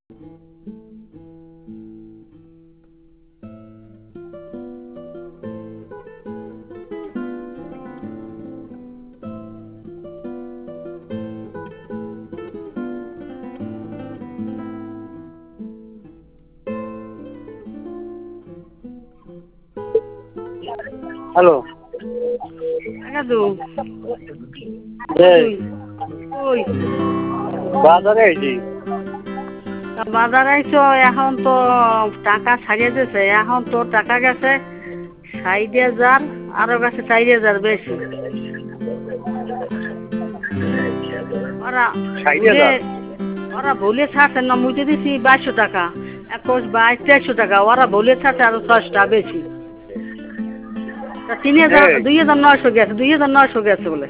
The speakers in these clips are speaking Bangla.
হ্যালো দাদু এই ওই বাজারে আইছি। বাজার আইছো, এখন তো টাকা ছাড়িয়ে দিয়েছে, এখন তো টাকা গেছে 60,000, আরো গেছে 4,000 বেশি। ওরা 60,000 ওরা ভুলে ছাড়ছে না, মুই তো দিছি 2200 টাকা, 21, 22, 2300 টাকা, ওরা ভুলে ছাড়ছে আরো 6টা বেশি। তা 3,000, এই 2,900 গেছে, 2,900 গেছে বলে।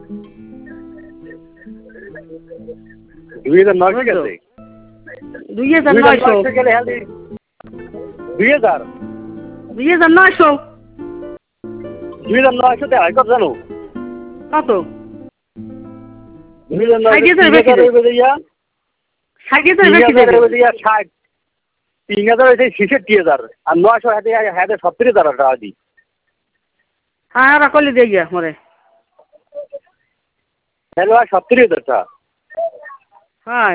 2,900 গেছে। 2,900 গেলে হেলদি 2,000 2,900 2,900 তে হয় কত জানো? কত? 2,900 বেশি দেয়। হইবে দিয়া 60,000 বেশি 3,000 দেবে। হইবে দিয়া 60, 3,000 হইছে 66,000 আর 900 হাতে 70,000 টাকা দি। হ্যাঁ, ওরা করলে দিয়ে গিয়া মরে। হ্যালো 70,000 টাকা। হ্যাঁ,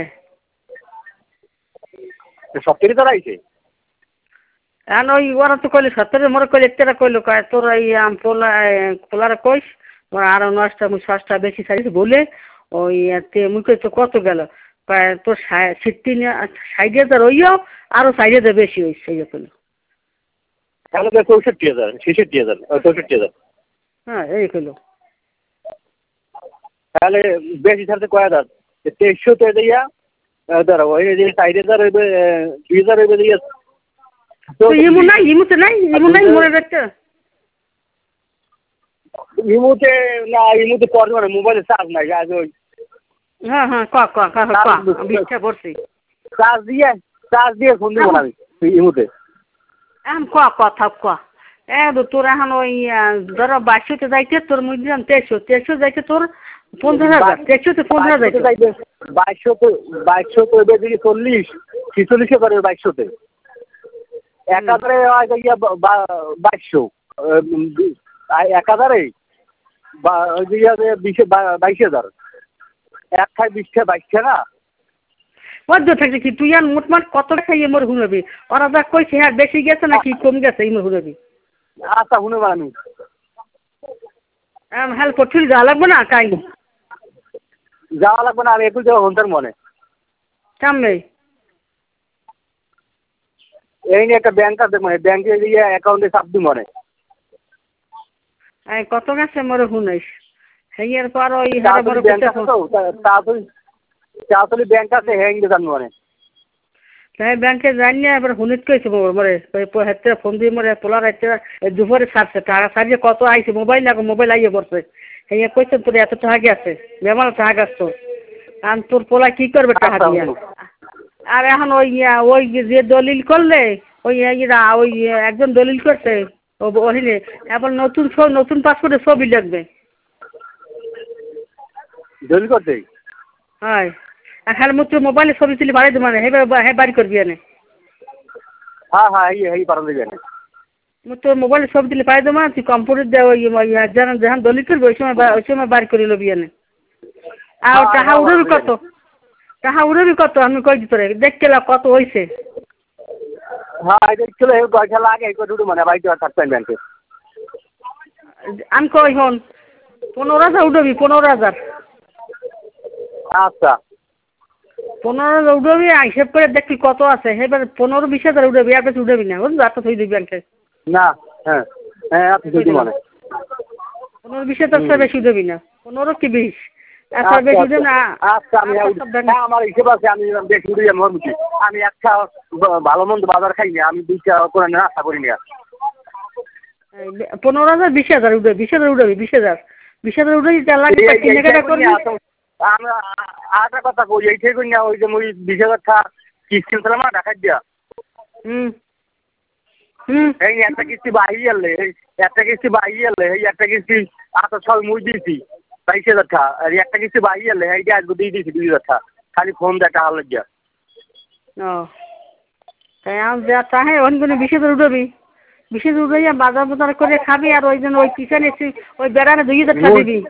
70,000 আইছে। এখন ওই ওরা তো কইলে 70, মরে কইলে একটা কইলো, কয় তোর এই পোলারে কইস তোর আরো 9টা 6টা বেশি ছাড়িয়েছে বলে ওই মুই কই তো কত গেল, কয় তোর 60,000 হইও, আরো 4,000 বেশি হয়েছে, এই কইলো। তাহলে তো 64,000 66,000 64,000। হ্যাঁ, এই কইলো। তাহলে বেশি ছাড়তে কয় হাজার? 2300 তো দিয়া দাঁড়াও, ওই যে 4,000 হইবে, 2,000 হইবে দিয়া তো ইমুতে নাই মরে দেখতে। ইমুতে না, ইমুতে পরে মানে মোবাইলে চার্জ নাই আজ। ওই হ্যাঁ হ্যাঁ, ক বিষ্ঠা পড়ছি। চার্জ দিয়ে ফোন দিব না আমি ইমুতে। এখন ক তোর এখন ওই ধরো 2200 যাইতে তোর মুই দিলাম 2300 যাইতে তোর 15,000, 2300 15,000 যাইতে। 2200 তো এবার দিকে 40 46 করে 2200 1000 হয় গিয়া 2200 1000 ওই দিকে 22,000 এক খাই 20টা 22টা না। বদ্ধ থাকছে কি তুই আর মোটমাট কত টাকা মোর হুনবি? ওরা যা কইছে হ্যাঁ বেশি গেছে নাকি কম গেছে এই মোর হুনবি? আচ্ছা শুনে আমি হ্যাঁ, পঠুল যাওয়া লাগবে না কাই? যাওয়া লাগবে না, আমি একটু যাওয়া হন্তার মনে সামনে এই নিয়ে একটা ব্যাংক আছে, মানে ব্যাংকে গিয়ে অ্যাকাউন্টে চাপ দি মনে। কত গেছে মোর হুনাইস হেয়ার পর ওই হারে বড় ব্যাংক আছে তো, তাড়াতাড়ি ব্যাংক আছে হ্যাঁ ইংরেজ জানি মনে। তাই ব্যাংকে যাই না, এবার হুনিত কইছে মরে হেতে ফোন দিয়ে মরে পোলার হেতে দুপুরে ছাড়ছে টাকা ছাড়িয়ে কত আইছে মোবাইল না, মোবাইল আইয়ে পড়ছে। হেয়া কইছে তোর এত টাকা গেছে, বেমার টাকা গেছ তো আর তোর পোলা কি করবে টাকা দিয়া? আর এখন ওই যে দলিল করলে ওই ওই একজন দলিল করছে ওহিনে, এবার নতুন পাসপোর্টে ছবি লাগবে। দলিল করতে হয় খালি মুত্র মোবাইলে ছবি তুলি বাড়াই দেবো মানে হ্যাঁ বাড়ি করবি এনে। হ্যাঁ হ্যাঁ এই পারা দেবে না। তোর মোবাইলে ছবি তুলি পাই দেবো, তুই কম্পিউটার দে ওই যখন দলিল করবি ওই সময় বাড়ি করে লবি এনে। আর টাকা উড়বি কত আমি কই দিতে দেখতে কত হয়েছে। হ্যাঁ চলে পয়সা লাগে মানে বাড়িতে থাকতেন ব্যাংকে। আমি কই হন 15,000 উঠবি 15,000। আচ্ছা 15,000 উঠবি, হিসেব করে দেখবি কত আছে, এবার 15-20,000 উঠবি, আর বেশি উঠবি না বুঝলি, তো থই দিবি ব্যাংকে। না হ্যাঁ হ্যাঁ আপনি মানে 15-20,000 বেশি উঠবি না, 15 কি 20 আচ্ছা বেশি উঠবি না। আচ্ছা আমি আমার হিসেব আছে, আমি বেশি উঠে মরমুখী। আমি একটা ভালো মন্দ বাজার খাই না, আমি 2টা করে না আশা করি না। 15,000 20,000 উঠবে, 20,000 উঠবি, 20,000 উঠবি, 4 লাখ টাকা কেনাকাটা করবি। আমি আরেকটা কথা কই, এইটাই করি না, ওই যে মুই 20,000 টাকা কিস্তি ছিলাম না ঢাকায় দিয়া। এই একটা কিস্তি বাহিয়ে এলে, এই একটা কিস্তি আচ্ছা সব মুই দিয়েছি 22,000 টাকা, আর একটা কিস্তি বাহিয়ে এলে এইটা আজকে দিয়ে দিয়েছি 2,000 টাকা, খালি ফোন দেখা হল গিয়া। ও তাই আমি যা চাহে অন্য বিশেষ উঠবি বিশেষ উঠাইয়া বাজার বাজার করে খাবি আর ওই জন্য ওই পিছনে ওই বেড়ারে 2000 টাকা দিবি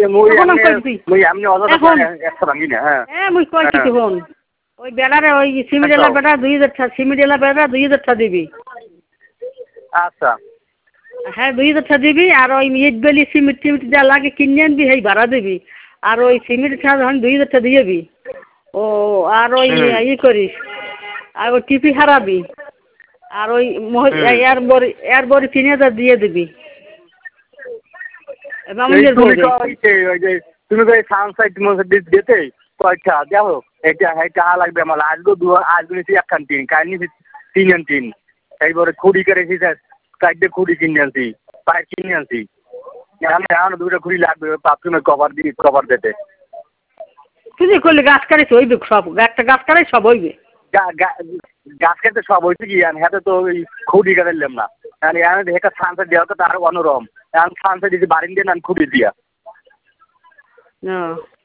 মুই কইছি তখন ওই বেড়ারে ওই সিমিডেলা বেড়া 2000 টাকা সিমিডেলা বেড়া 2000 টাকা দিবি আচ্ছা হ্যাঁ 2000 টাকা দিবি আর ওই ইট বেলি সিমিট যা লাগে কিনে আনবি সেই ভাড়া দিবি আর ওই সিমিট ছাড়া যখন 2000 টাকা দিবি ও আর ওই করিস আর ওই টিপি হারাবি আর ওই এয়ার বড়ি 3000 দিয়ে দিবি তুমি সানসাইড দিতে কয়টা দেখো এটা লাগবে আমার আজকে নিচ্ছি একখান টিন কাল নিচ্ছি 3 টিন এইবারে খুঁড়ি করেছি কাইটে খুঁড়ি কিনে আনছি পাইপ কিনে আনছি এখন 2টা খুঁড়ি লাগবে বাথরুমে কভার দিতে তুই করলে গাছ কাটিস হইবে সব একটা গাছ কাটাই সব হইবে গাছ কাটতে সব হয়েছে কি হাতে তো ওই খুঁড়ি কাটাইলাম না একটা সানসেট দেওয়া তো তার অন্যরকম এখন সানসেট দিয়েছি বাড়ি দিয়ে না খুঁড়ি দিয়া